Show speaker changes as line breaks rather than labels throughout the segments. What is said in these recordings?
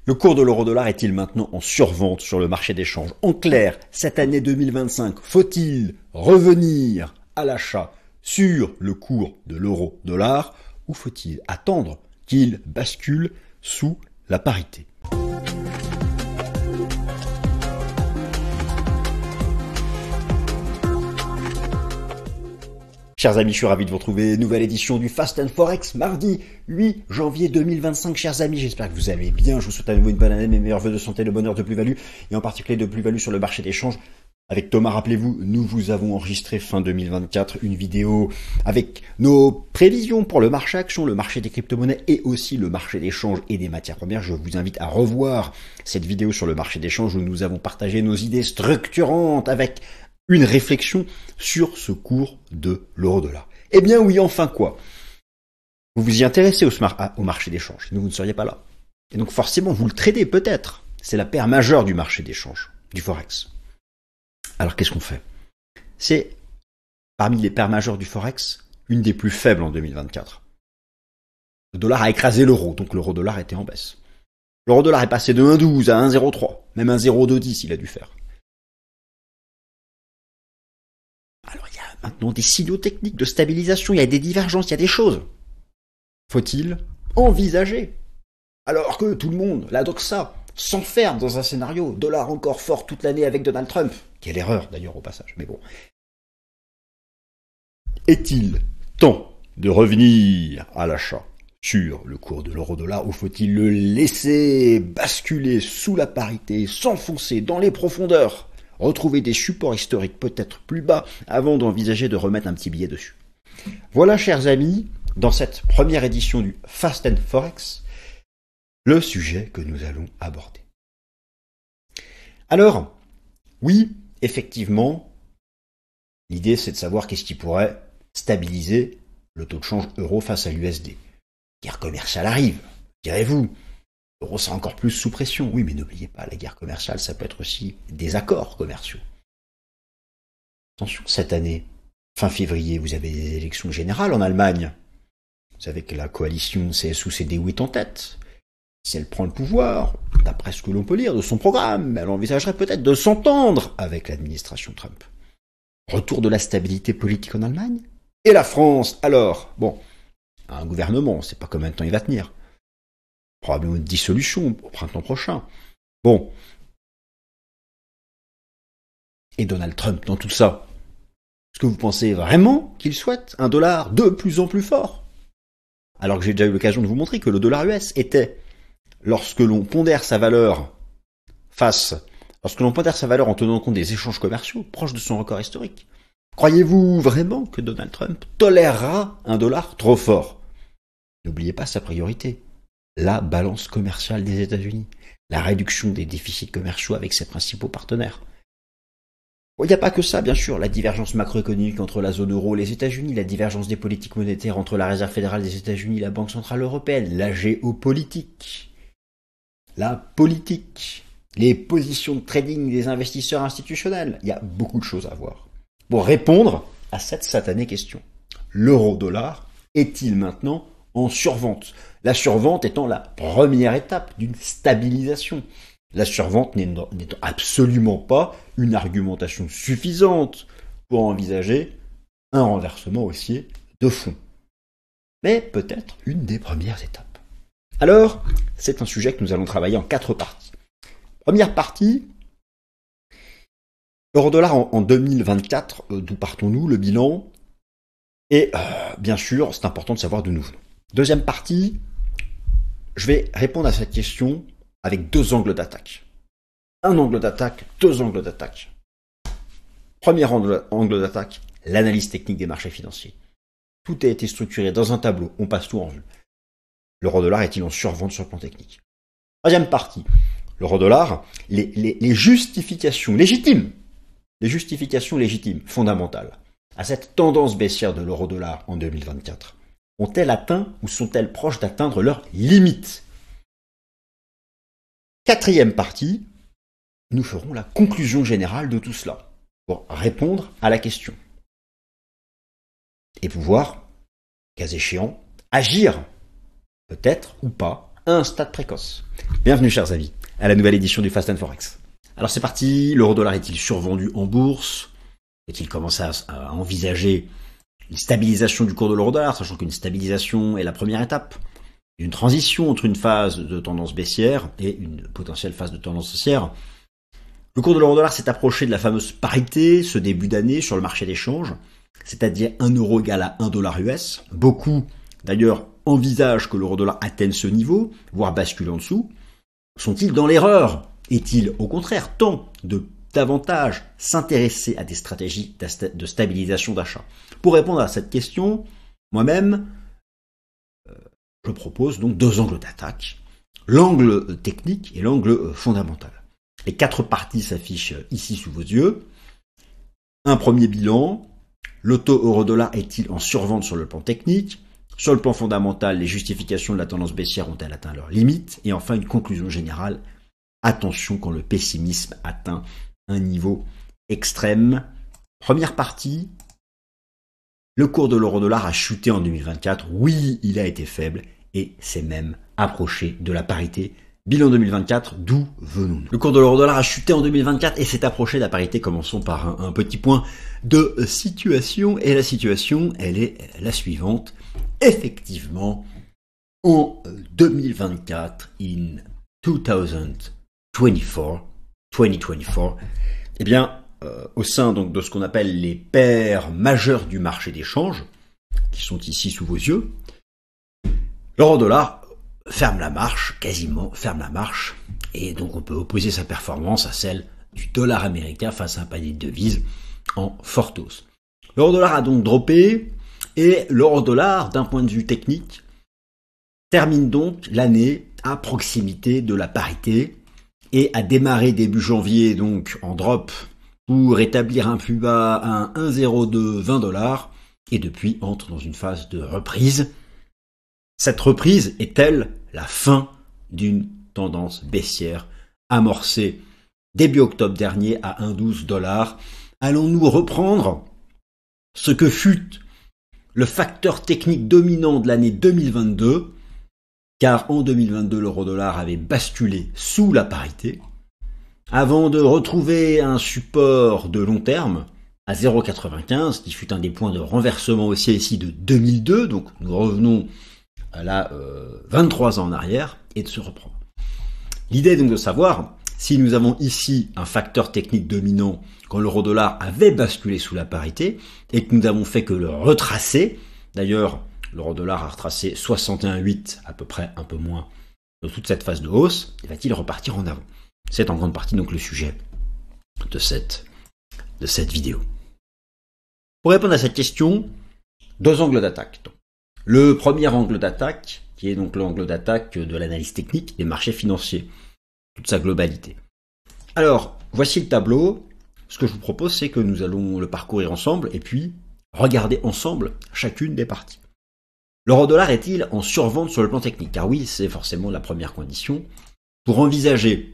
Le cours de l'euro-dollar est-il maintenant en survente sur le marché des changes? En clair, cette année 2025, faut-il revenir à l'achat sur le cours de l'euro-dollar ou faut-il attendre qu'il bascule sous la parité? Chers amis, je suis ravi de vous retrouver. Nouvelle édition du Fast and Forex, mardi 8 janvier 2025. Chers amis, j'espère que vous allez bien. Je vous souhaite à nouveau une bonne année, mes meilleurs vœux de santé, de bonheur, de plus-value, et en particulier de plus-value sur le marché des changes. Avec Thomas, rappelez-vous, nous vous avons enregistré fin 2024 une vidéo avec nos prévisions pour le marché action, le marché des crypto-monnaies et aussi le marché des changes et des matières premières. Je vous invite à revoir cette vidéo sur le marché des changes où nous avons partagé nos idées structurantes avec une réflexion sur ce cours de l'euro-dollar. Eh bien oui, enfin quoi? Vous vous y intéressez au marché des changes, sinon vous ne seriez pas là. Et donc forcément, vous le tradez peut-être. C'est la paire majeure du marché des changes, du Forex. Alors qu'est-ce qu'on fait? C'est, parmi les paires majeures du Forex, une des plus faibles en 2024. Le dollar a écrasé l'euro, donc l'euro-dollar était en baisse. L'euro-dollar est passé de 1,12 à 1,03, même 1,0210 il a dû faire. Alors il y a maintenant des signaux techniques de stabilisation, il y a des divergences, il y a des choses. Faut-il envisager, alors que tout le monde, la doxa, s'enferme dans un scénario dollar encore fort toute l'année avec Donald Trump? Quelle erreur d'ailleurs au passage, mais bon. Est-il temps de revenir à l'achat sur le cours de l'euro-dollar ou faut-il le laisser basculer sous la parité, s'enfoncer dans les profondeurs? Retrouver des supports historiques peut-être plus bas avant d'envisager de remettre un petit billet dessus. Voilà, chers amis, dans cette première édition du Fast and Forex, le sujet que nous allons aborder. Alors, oui, effectivement, l'idée c'est de savoir qu'est-ce qui pourrait stabiliser le taux de change euro face à l'USD. Guerre commerciale arrive, direz-vous. L'euro sera encore plus sous pression. Oui, mais n'oubliez pas, la guerre commerciale, ça peut être aussi des accords commerciaux. Attention, cette année, fin février, vous avez des élections générales en Allemagne. Vous savez que la coalition CSU-CDU est en tête. Si elle prend le pouvoir, d'après ce que l'on peut lire de son programme, elle envisagerait peut-être de s'entendre avec l'administration Trump. Retour de la stabilité politique en Allemagne. Et la France, alors, bon, un gouvernement, on ne sait pas combien de temps il va tenir. Probablement une dissolution au printemps prochain. Bon. Et Donald Trump dans tout ça? Est-ce que vous pensez vraiment qu'il souhaite un dollar de plus en plus fort? Alors que j'ai déjà eu l'occasion de vous montrer que le dollar US était, lorsque l'on pondère sa valeur en tenant compte des échanges commerciaux, proche de son record historique. Croyez-vous vraiment que Donald Trump tolérera un dollar trop fort? N'oubliez pas sa priorité. La balance commerciale des États-Unis, la réduction des déficits commerciaux avec ses principaux partenaires. Bon, il n'y a pas que ça, bien sûr, la divergence macroéconomique entre la zone euro et les États-Unis, la divergence des politiques monétaires entre la Réserve fédérale des États-Unis et la Banque centrale européenne, la géopolitique, la politique, les positions de trading des investisseurs institutionnels. Il y a beaucoup de choses à voir. Pour répondre à cette satanée question, l'euro-dollar est-il maintenant en survente? La survente étant la première étape d'une stabilisation. La survente n'étant absolument pas une argumentation suffisante pour envisager un renversement haussier de fond. Mais peut-être une des premières étapes. Alors, c'est un sujet que nous allons travailler en 4 parties. Première partie, euro-dollar en 2024, d'où partons-nous, le bilan. Et bien sûr, c'est important de savoir d'où nous venons. Deuxième partie, je vais répondre à cette question avec 2 angles d'attaque. Un angle d'attaque, 2 angles d'attaque. Premier angle d'attaque, l'analyse technique des marchés financiers. Tout a été structuré dans un tableau, on passe tout en vue. L'euro-dollar est-il en survente sur le plan technique? Troisième partie, l'euro-dollar, les justifications légitimes, fondamentales, à cette tendance baissière de l'euro-dollar en 2024, ont-elles atteint ou sont-elles proches d'atteindre leurs limites? Quatrième partie, nous ferons la conclusion générale de tout cela, pour répondre à la question. Et pouvoir, cas échéant, agir, peut-être ou pas, un stade précoce. Bienvenue chers amis, à la nouvelle édition du Fast and Forex. Alors c'est parti, l'euro-dollar est-il survendu en bourse? Est-il commencé à envisager une stabilisation du cours de l'euro-dollar, sachant qu'une stabilisation est la première étape d'une transition entre une phase de tendance baissière et une potentielle phase de tendance haussière? Le cours de l'euro-dollar s'est approché de la fameuse parité ce début d'année sur le marché d'échange, c'est-à-dire 1 euro égale à 1 dollar US. Beaucoup, d'ailleurs, envisagent que l'euro-dollar atteigne ce niveau, voire bascule en dessous. Sont-ils dans l'erreur? Est-il, au contraire, temps de davantage s'intéresser à des stratégies de stabilisation d'achat? Pour répondre à cette question, moi-même, je propose donc deux angles d'attaque, l'angle technique et l'angle fondamental. Les quatre parties s'affichent ici sous vos yeux. Un premier bilan, le taux euro-dollar est-il en survente sur le plan technique? Sur le plan fondamental, les justifications de la tendance baissière ont-elles atteint leurs limites? Et enfin, une conclusion générale, attention quand le pessimisme atteint un niveau extrême. Première partie, le cours de l'euro-dollar a chuté en 2024. Oui, il a été faible et s'est même approché de la parité. Bilan 2024, d'où venons-nous? Le cours de l'euro-dollar a chuté en 2024 et s'est approché de la parité. Commençons par un petit point de situation. Et la situation, elle est la suivante. Effectivement, en 2024, in 2024, eh bien, au sein donc de ce qu'on appelle les paires majeures du marché d'échange, qui sont ici sous vos yeux, l'euro-dollar ferme la marche, quasiment ferme la marche, et donc on peut opposer sa performance à celle du dollar américain face à un panier de devises en forte hausse. L'euro-dollar a donc droppé, et l'euro-dollar, d'un point de vue technique, termine donc l'année à proximité de la parité, et a démarré début janvier donc en drop pour établir un plus bas à un 1,02 $, et depuis entre dans une phase de reprise. Cette reprise est-elle la fin d'une tendance baissière amorcée début octobre dernier à 1,12 $? Allons-nous reprendre ce que fut le facteur technique dominant de l'année 2022, car en 2022 l'euro-dollar avait basculé sous la parité, avant de retrouver un support de long terme à 0,95, qui fut un des points de renversement haussier ici de 2002, donc nous revenons à la 23 ans en arrière, et de se reprendre. L'idée est donc de savoir si nous avons ici un facteur technique dominant quand l'euro-dollar avait basculé sous la parité, et que nous avons fait que le retracer. D'ailleurs, l'euro-dollar a retracé 61,8 à peu près, un peu moins, de toute cette phase de hausse, et va-t-il repartir en avant? C'est en grande partie donc le sujet de cette vidéo. Pour répondre à cette question, deux angles d'attaque. Le premier angle d'attaque, qui est donc l'angle d'attaque de l'analyse technique des marchés financiers, toute sa globalité. Alors, voici le tableau. Ce que je vous propose, c'est que nous allons le parcourir ensemble et puis regarder ensemble chacune des parties. L'euro-dollar est-il en survente sur le plan technique? Car oui, c'est forcément la première condition pour envisager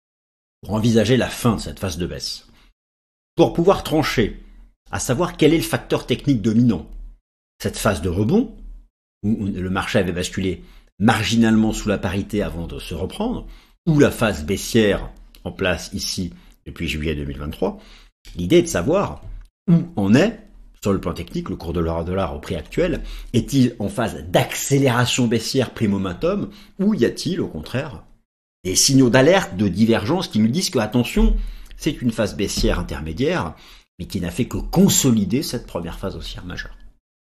la fin de cette phase de baisse. Pour pouvoir trancher, à savoir quel est le facteur technique dominant. Cette phase de rebond, où le marché avait basculé marginalement sous la parité avant de se reprendre, ou la phase baissière en place ici depuis juillet 2023, l'idée est de savoir où en est, sur le plan technique, le cours de l'euro-dollar au prix actuel. Est-il en phase d'accélération baissière primo-momentum, ou y a-t-il au contraire des signaux d'alerte, de divergence qui nous disent que, attention, c'est une phase baissière intermédiaire, mais qui n'a fait que consolider cette première phase haussière majeure.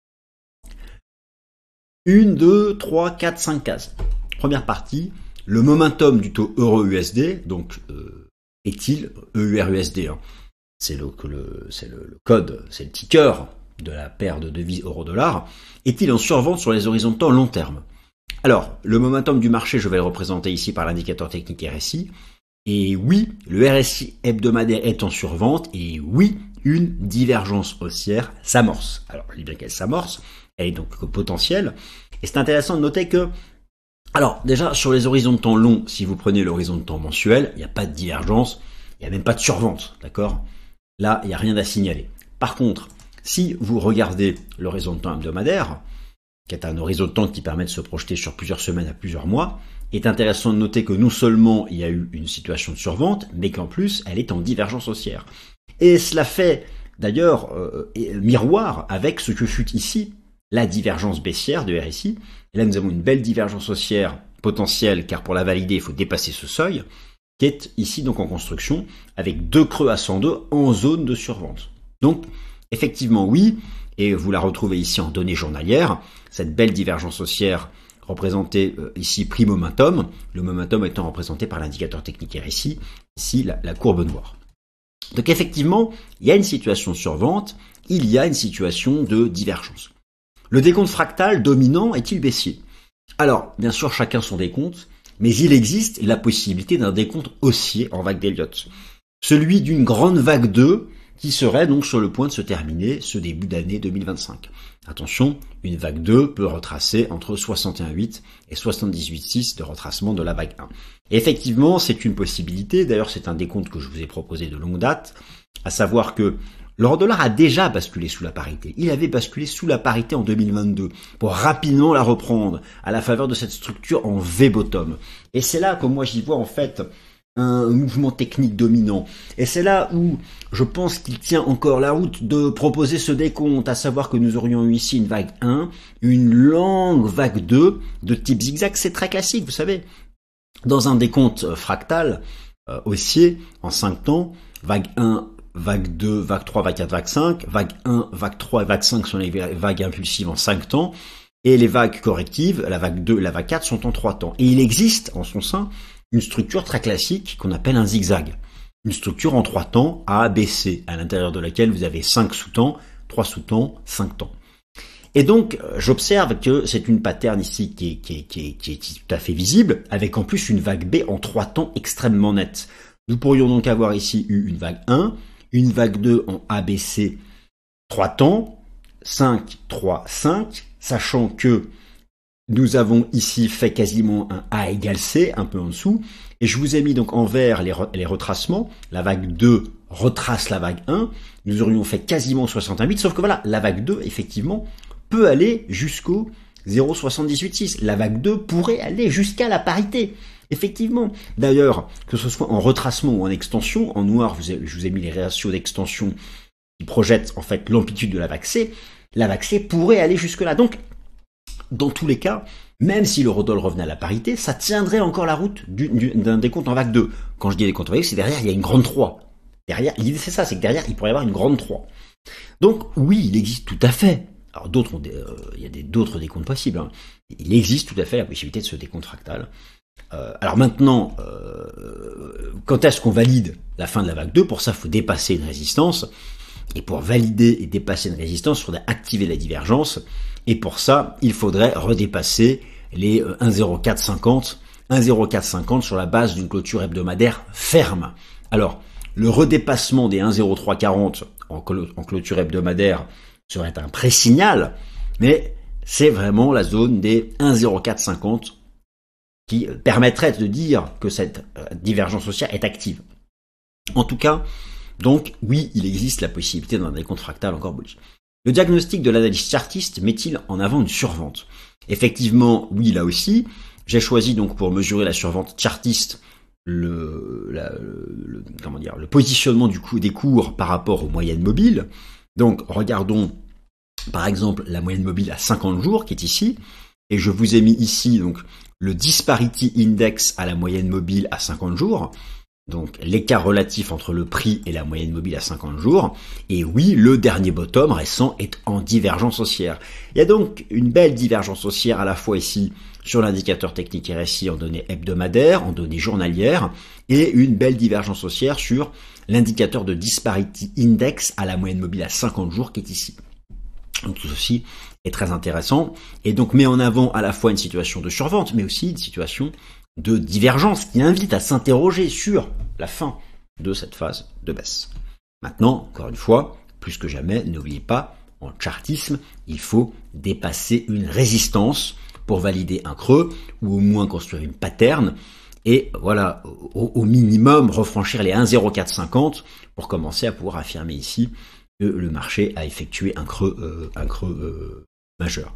1, 2, 3, 4, 5 cases. Première partie, le momentum du taux euro-USD, donc est-il EUR-USD, c'est le code, c'est le ticker de la paire de devises euro-dollar, est-il en survente sur les horizons de temps long terme? Alors, le momentum du marché, je vais le représenter ici par l'indicateur technique RSI, et oui, le RSI hebdomadaire est en survente, et oui, une divergence haussière s'amorce. Alors, je dis bien qu'elle s'amorce, elle est donc potentielle, et c'est intéressant de noter que, alors déjà sur les horizons de temps longs, si vous prenez l'horizon de temps mensuel, il n'y a pas de divergence, il n'y a même pas de survente, d'accord? Là, il n'y a rien à signaler. Par contre, si vous regardez l'horizon de temps hebdomadaire, qui est un horizon de temps qui permet de se projeter sur plusieurs semaines à plusieurs mois, est intéressant de noter que non seulement il y a eu une situation de survente, mais qu'en plus elle est en divergence haussière. Et cela fait d'ailleurs miroir avec ce que fut ici la divergence baissière de RSI. Et là nous avons une belle divergence haussière potentielle, car pour la valider il faut dépasser ce seuil, qui est ici donc en construction, avec 2 creux à 102 en zone de survente. Donc effectivement oui, et vous la retrouvez ici en données journalières, cette belle divergence haussière représentée ici prix momentum, le momentum étant représenté par l'indicateur technique RSI, ici la courbe noire. Donc effectivement, il y a une situation de survente, il y a une situation de divergence. Le décompte fractal dominant est-il baissier? Alors, bien sûr, chacun son décompte, mais il existe la possibilité d'un décompte haussier en vague d'Elliott. Celui d'une grande vague 2 qui serait donc sur le point de se terminer ce début d'année 2025. Attention, une vague 2 peut retracer entre 61,8 et 78,6 de retracement de la vague 1. Et effectivement, c'est une possibilité, d'ailleurs c'est un décompte que je vous ai proposé de longue date, à savoir que l'euro-dollar a déjà basculé sous la parité. Il avait basculé sous la parité en 2022 pour rapidement la reprendre à la faveur de cette structure en V-bottom. Et c'est là que moi j'y vois en fait un mouvement technique dominant. Et c'est là où je pense qu'il tient encore la route de proposer ce décompte, à savoir que nous aurions eu ici une vague 1, une longue vague 2 de type zigzag. C'est très classique, vous savez. Dans un décompte fractal haussier en 5 temps, vague 1, vague 2, vague 3, vague 4, vague 5, vague 1, vague 3 et vague 5 sont les vagues impulsives en 5 temps, et les vagues correctives, la vague 2 et la vague 4 sont en 3 temps. Et il existe en son sein une structure très classique qu'on appelle un zigzag. Une structure en 3 temps A, B, C, à l'intérieur de laquelle vous avez 5 sous-temps, 3 sous-temps, 5 temps. Et donc, j'observe que c'est une pattern ici qui est tout à fait visible, avec en plus une vague B en 3 temps extrêmement nette. Nous pourrions donc avoir ici eu une vague 1, une vague 2 en ABC 3 temps, 5, 3, 5, sachant que nous avons ici fait quasiment un A égale C, un peu en dessous, et je vous ai mis donc en vert les retracements. La vague 2 retrace la vague 1, nous aurions fait quasiment 68, sauf que voilà, la vague 2, effectivement, peut aller jusqu'au 0,786. La vague 2 pourrait aller jusqu'à la parité. Effectivement. D'ailleurs, que ce soit en retracement ou en extension, en noir, je vous ai mis les ratios d'extension qui projettent en fait l'amplitude de la vague C pourrait aller jusque-là. Donc, dans tous les cas, même si l'eurodoll revenait à la parité, ça tiendrait encore la route d'un décompte en vague 2. Quand je dis décompte en vague 2, c'est derrière, il y a une grande 3. Derrière, l'idée c'est ça, c'est que derrière, il pourrait y avoir une grande 3. Donc, oui, il existe tout à fait. Alors, il y a d'autres décomptes possibles. Hein. Il existe tout à fait la possibilité de ce décompte fractal. Alors maintenant, quand est-ce qu'on valide la fin de la vague 2? Pour ça, il faut dépasser une résistance. Et pour valider et dépasser une résistance, il faudrait activer la divergence. Et pour ça, il faudrait redépasser les 1,0450. 1,0450 sur la base d'une clôture hebdomadaire ferme. Alors, le redépassement des 1,0340 en clôture hebdomadaire serait un pré-signal, mais c'est vraiment la zone des 1,0450 qui permettrait de dire que cette divergence haussière est active. En tout cas, donc, oui, il existe la possibilité d'un décompte fractal encore bullish. Le diagnostic de l'analyse chartiste met-il en avant une survente? Effectivement, oui, là aussi. J'ai choisi donc pour mesurer la survente chartiste le positionnement des cours par rapport aux moyennes mobiles. Donc, regardons par exemple la moyenne mobile à 50 jours qui est ici. Et je vous ai mis ici donc le Disparity Index à la moyenne mobile à 50 jours. Donc l'écart relatif entre le prix et la moyenne mobile à 50 jours. Et oui, le dernier bottom récent est en divergence haussière. Il y a donc une belle divergence haussière à la fois ici sur l'indicateur technique RSI en données hebdomadaires, en données journalières, et une belle divergence haussière sur l'indicateur de Disparity Index à la moyenne mobile à 50 jours qui est ici. Donc tout ceci est très intéressant et donc met en avant à la fois une situation de survente, mais aussi une situation de divergence qui invite à s'interroger sur la fin de cette phase de baisse. Maintenant, encore une fois, plus que jamais, n'oubliez pas, en chartisme, il faut dépasser une résistance pour valider un creux ou au moins construire une pattern et voilà, au minimum refranchir les 1,0450 pour commencer à pouvoir affirmer ici que le marché a effectué un creux majeur.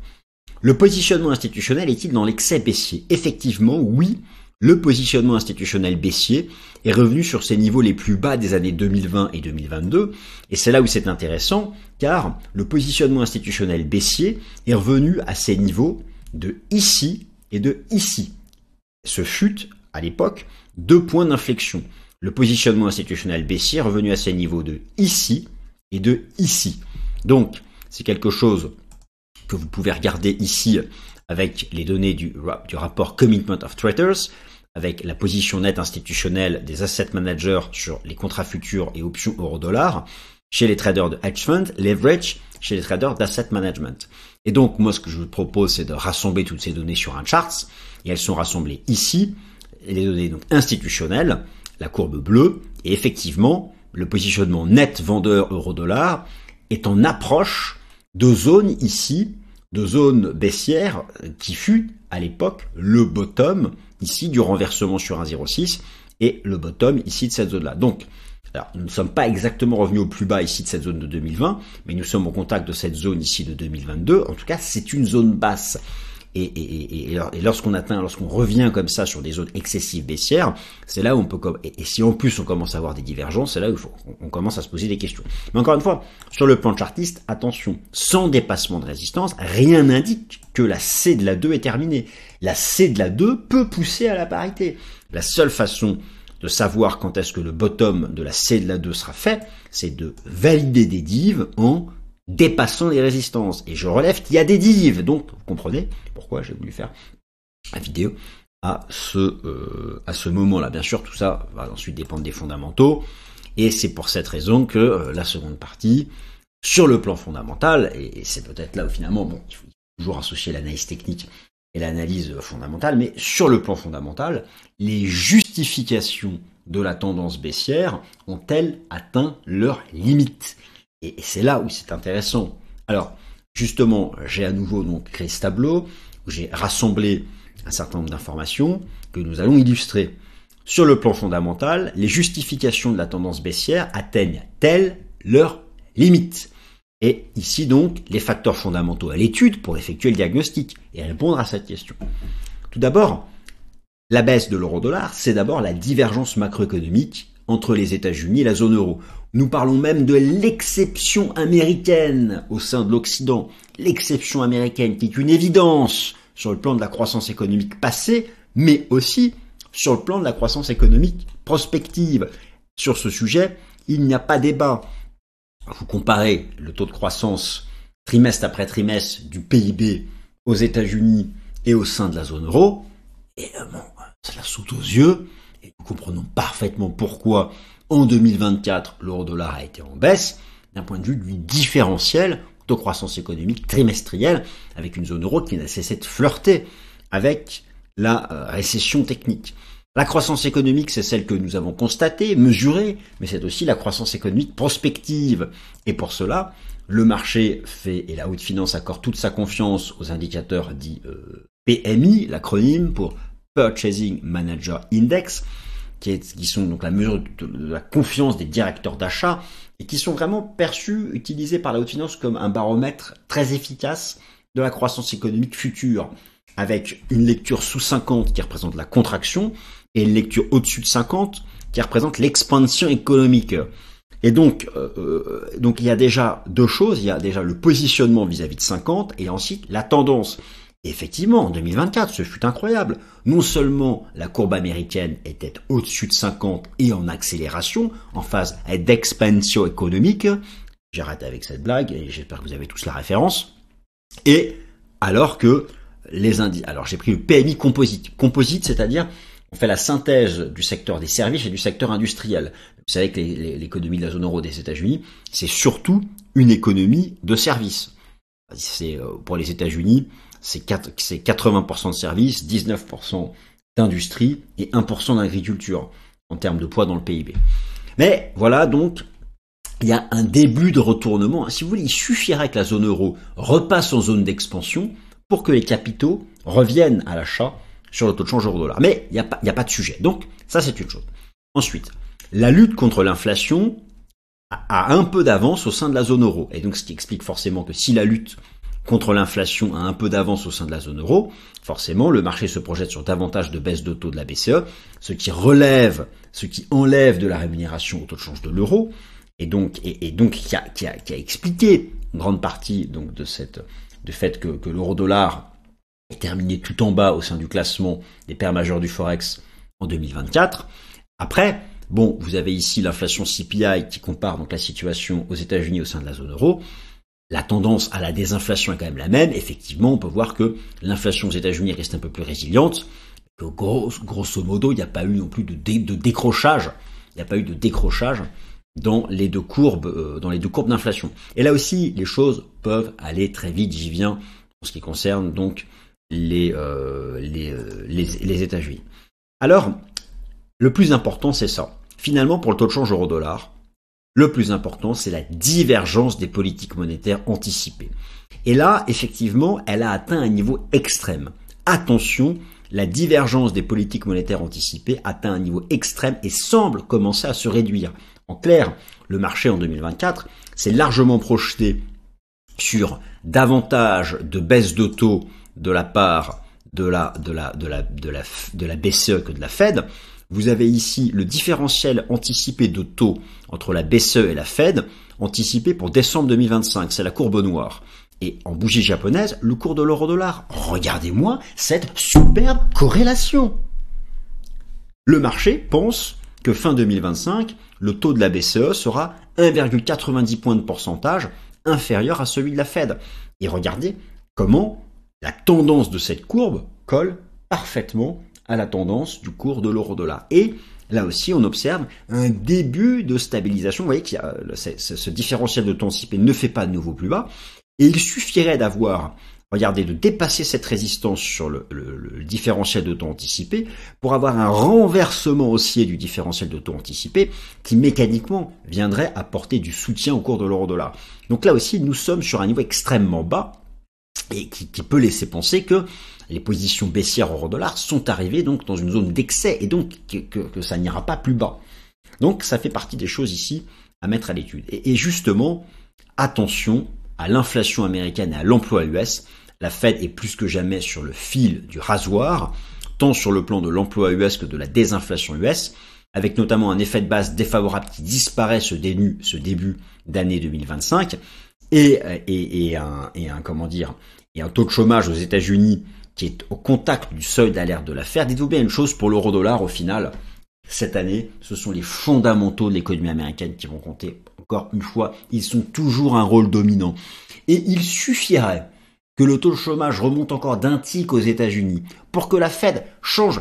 Le positionnement institutionnel est-il dans l'excès baissier? Effectivement, oui. Le positionnement institutionnel baissier est revenu sur ses niveaux les plus bas des années 2020 et 2022, et c'est là où c'est intéressant, car le positionnement institutionnel baissier est revenu à ses niveaux de ici et de ici. Ce fut, à l'époque, 2 points d'inflexion. Le positionnement institutionnel baissier est revenu à ses niveaux de ici et de ici. Donc, c'est quelque chose que vous pouvez regarder ici avec les données du rapport Commitment of Traders, avec la position nette institutionnelle des asset managers sur les contrats futurs et options euro-dollar, chez les traders de hedge fund, leverage, chez les traders d'asset management. Et donc, moi, ce que je vous propose, c'est de rassembler toutes ces données sur un chart, et elles sont rassemblées ici, les données donc institutionnelles, la courbe bleue, et effectivement, le positionnement net vendeur euro-dollar est en approche de zones ici, de zones baissières qui fut à l'époque le bottom ici du renversement sur 1,06 et le bottom ici de cette zone-là. Donc, alors, nous ne sommes pas exactement revenus au plus bas ici de cette zone de 2020, mais nous sommes au contact de cette zone ici de 2022. En tout cas, c'est une zone basse. Et lorsqu'on revient comme ça sur des zones excessives baissières, c'est là où on peut, et si en plus on commence à avoir des divergences, c'est là où on commence à se poser des questions. Mais encore une fois, sur le plan chartiste, attention, sans dépassement de résistance, rien n'indique que la C de la 2 est terminée. La C de la 2 peut pousser à la parité. La seule façon de savoir quand est-ce que le bottom de la C de la 2 sera fait, c'est de valider des divs en dépassant les résistances. Et je relève qu'il y a des divs. Donc, vous comprenez pourquoi j'ai voulu faire la vidéo à ce moment-là. Bien sûr, tout ça va ensuite dépendre des fondamentaux. Et c'est pour cette raison que la seconde partie, sur le plan fondamental, et c'est peut-être là où finalement, bon, il faut toujours associer l'analyse technique et l'analyse fondamentale, mais sur le plan fondamental, les justifications de la tendance baissière ont-elles atteint leurs limites? Et c'est là où c'est intéressant. Alors, justement, j'ai à nouveau donc créé ce tableau où j'ai rassemblé un certain nombre d'informations que nous allons illustrer. Sur le plan fondamental, les justifications de la tendance baissière atteignent-elles leurs limites? Et ici donc, les facteurs fondamentaux à l'étude pour effectuer le diagnostic et répondre à cette question. Tout d'abord, la baisse de l'euro-dollar, c'est d'abord la divergence macroéconomique entre les États-Unis et la zone euro. Nous parlons même de l'exception américaine au sein de l'Occident. L'exception américaine qui est une évidence sur le plan de la croissance économique passée, mais aussi sur le plan de la croissance économique prospective. Sur ce sujet, il n'y a pas débat. Vous comparez le taux de croissance trimestre après trimestre du PIB aux États-Unis et au sein de la zone euro, et bon, cela saute aux yeux, et nous comprenons parfaitement pourquoi en 2024 l'euro-dollar a été en baisse d'un point de vue du différentiel de croissance économique trimestrielle avec une zone euro qui n'a cessé de flirter avec la récession technique. La croissance économique, c'est celle que nous avons constatée, mesurée, mais c'est aussi la croissance économique prospective. Et pour cela, le marché fait, et la haute finance accorde toute sa confiance aux indicateurs dits PMI, l'acronyme pour Purchasing Manager Index, qui sont donc la mesure de la confiance des directeurs d'achat, et qui sont vraiment perçus, utilisés par la haute finance comme un baromètre très efficace de la croissance économique future, avec une lecture sous 50 qui représente la contraction, et une lecture au-dessus de 50 qui représente l'expansion économique. Et donc il y a déjà deux choses, il y a déjà le positionnement vis-à-vis de 50 et ensuite la tendance. Et effectivement, en 2024, ce fut incroyable. Non seulement la courbe américaine était au-dessus de 50 et en accélération, en phase d'expansion économique. J'arrête avec cette blague et j'espère que vous avez tous la référence. Et alors que alors j'ai pris le PMI composite. Composite, c'est-à-dire on fait la synthèse du secteur des services et du secteur industriel. Vous savez que l'économie de la zone euro des États-Unis, c'est surtout une économie de services. C'est pour les États-Unis, c'est 80% de services, 19% d'industrie et 1% d'agriculture en termes de poids dans le PIB. Mais voilà, donc il y a un début de retournement. Si vous voulez, il suffirait que la zone euro repasse en zone d'expansion pour que les capitaux reviennent à l'achat sur le taux de change euro-dollar. Mais il n'y a pas de sujet. Donc, ça, c'est une chose. Ensuite, la lutte contre l'inflation a un peu d'avance au sein de la zone euro. Et donc, ce qui explique forcément que si la lutte contre l'inflation a un peu d'avance au sein de la zone euro, forcément le marché se projette sur davantage de baisse de taux de la BCE, ce qui enlève de la rémunération au taux de change de l'euro, et donc qui a expliqué une grande partie donc du fait que l'euro-dollar est terminé tout en bas au sein du classement des paires majeures du Forex en 2024. Après, bon, vous avez ici l'inflation CPI qui compare donc la situation aux États-Unis au sein de la zone euro. La tendance à la désinflation est quand même la même. Effectivement, on peut voir que l'inflation aux États-Unis reste un peu plus résiliente. Que grosso modo, il n'y a pas eu non plus de décrochage. Il n'y a pas eu de décrochage dans les deux courbes d'inflation. Et là aussi, les choses peuvent aller très vite. J'y viens en ce qui concerne donc les États-Unis. Alors, le plus important, c'est ça. Finalement, pour le taux de change euro-dollar, le plus important, c'est la divergence des politiques monétaires anticipées. Et là, effectivement, elle a atteint un niveau extrême. Attention, la divergence des politiques monétaires anticipées atteint un niveau extrême et semble commencer à se réduire. En clair, le marché en 2024 s'est largement projeté sur davantage de baisse de taux de la part de la BCE que de la Fed. Vous avez ici le différentiel anticipé de taux entre la BCE et la Fed, anticipé pour décembre 2025. C'est la courbe noire. Et en bougie japonaise, le cours de l'euro-dollar. Regardez-moi cette superbe corrélation. Le marché pense que fin 2025, le taux de la BCE sera 1,90 points de pourcentage inférieur à celui de la Fed. Et regardez comment la tendance de cette courbe colle parfaitement à la tendance du cours de l'euro-dollar. Et là aussi, on observe un début de stabilisation. Vous voyez qu'il y a ce différentiel de taux anticipé ne fait pas de nouveau plus bas. Et il suffirait de dépasser cette résistance sur le différentiel de taux anticipé pour avoir un renversement haussier du différentiel de taux anticipé qui mécaniquement viendrait apporter du soutien au cours de l'euro-dollar. Donc là aussi, nous sommes sur un niveau extrêmement bas et qui peut laisser penser que les positions baissières euro-dollar sont arrivées donc dans une zone d'excès et donc que ça n'ira pas plus bas. Donc ça fait partie des choses ici à mettre à l'étude. Et justement, attention à l'inflation américaine et à l'emploi US. La Fed est plus que jamais sur le fil du rasoir, tant sur le plan de l'emploi US que de la désinflation US, avec notamment un effet de base défavorable qui disparaît ce début d'année 2025 et un taux de chômage aux États-Unis qui est au contact du seuil d'alerte de la Fed. Dites-vous bien une chose, pour l'euro-dollar, au final, cette année, ce sont les fondamentaux de l'économie américaine qui vont compter. Encore une fois, ils sont toujours un rôle dominant. Et il suffirait que le taux de chômage remonte encore d'un tic aux États-Unis pour que la Fed change.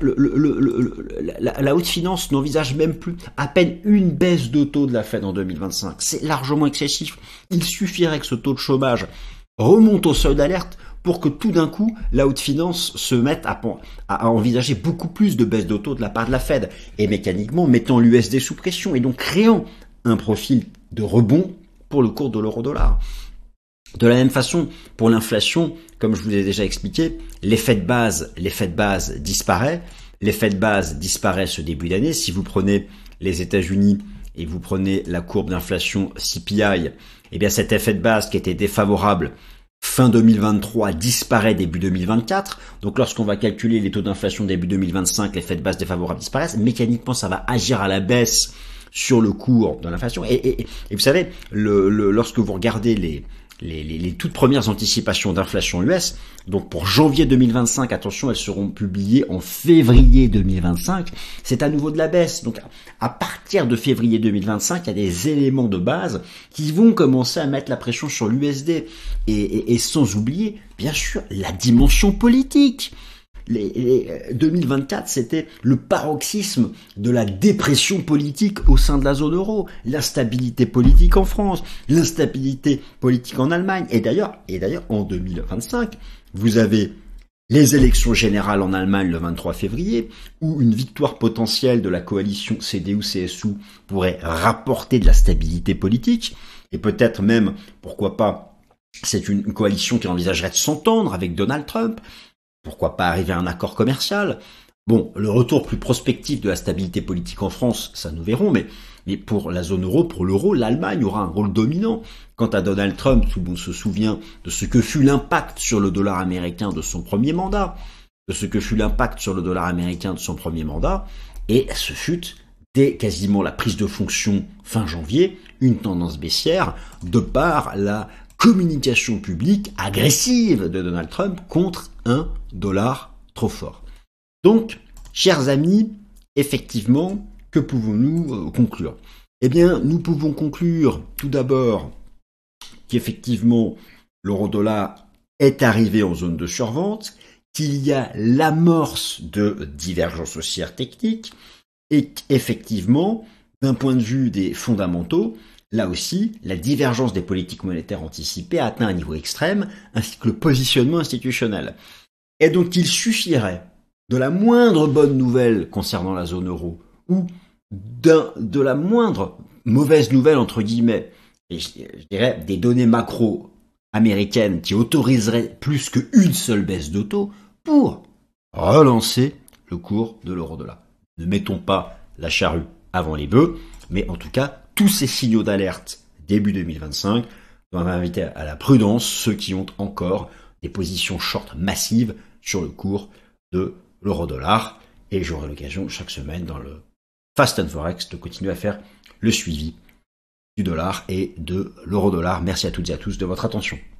La haute finance n'envisage même plus à peine une baisse de taux de la Fed en 2025. C'est largement excessif. Il suffirait que ce taux de chômage remonte au seuil d'alerte pour que tout d'un coup, la haute finance se mette à envisager beaucoup plus de baisse de taux de la part de la Fed et mécaniquement mettant l'USD sous pression et donc créant un profil de rebond pour le cours de l'euro-dollar. De la même façon, pour l'inflation, comme je vous l'ai déjà expliqué, l'effet de base disparaît. L'effet de base disparaît ce début d'année. Si vous prenez les États-Unis et vous prenez la courbe d'inflation CPI, eh bien cet effet de base qui était défavorable fin 2023 disparaît début 2024. Donc lorsqu'on va calculer les taux d'inflation début 2025, l'effet de base défavorable disparaissent. Mécaniquement, ça va agir à la baisse sur le cours de l'inflation. Et vous savez, lorsque vous regardez les toutes premières anticipations d'inflation US, donc pour janvier 2025, attention, elles seront publiées en février 2025, c'est à nouveau de la baisse. Donc à partir de février 2025, il y a des éléments de base qui vont commencer à mettre la pression sur l'USD. Et sans oublier, bien sûr, la dimension politique. 2024, c'était le paroxysme de la dépression politique au sein de la zone euro, l'instabilité politique en France, l'instabilité politique en Allemagne. Et d'ailleurs, en 2025, vous avez les élections générales en Allemagne le 23 février, où une victoire potentielle de la coalition CDU-CSU pourrait rapporter de la stabilité politique, et peut-être même, pourquoi pas, c'est une coalition qui envisagerait de s'entendre avec Donald Trump. Pourquoi pas arriver à un accord commercial? Bon, le retour plus prospectif de la stabilité politique en France, ça nous verrons, mais pour la zone euro, pour l'euro, l'Allemagne aura un rôle dominant. Quant à Donald Trump, tout le monde se souvient de ce que fut l'impact sur le dollar américain de son premier mandat, et ce fut, dès quasiment la prise de fonction fin janvier, une tendance baissière de par la communication publique agressive de Donald Trump contre un dollar trop fort. Donc, chers amis, effectivement, que pouvons-nous conclure? Eh bien, nous pouvons conclure tout d'abord qu'effectivement, l'euro-dollar est arrivé en zone de survente, qu'il y a l'amorce de divergences haussières techniques, et qu'effectivement, d'un point de vue des fondamentaux, là aussi, la divergence des politiques monétaires anticipées a atteint un niveau extrême, ainsi que le positionnement institutionnel. Et donc, il suffirait de la moindre bonne nouvelle concernant la zone euro, ou de la moindre mauvaise nouvelle, entre guillemets, et je dirais des données macro américaines qui autoriseraient plus qu'une seule baisse de taux, pour relancer le cours de l'euro-dollar. Ne mettons pas la charrue avant les bœufs, mais en tout cas, tous ces signaux d'alerte début 2025 doivent inviter à la prudence ceux qui ont encore des positions short massives sur le cours de l'euro-dollar. Et j'aurai l'occasion chaque semaine dans le Fast and Forex de continuer à faire le suivi du dollar et de l'euro-dollar. Merci à toutes et à tous de votre attention.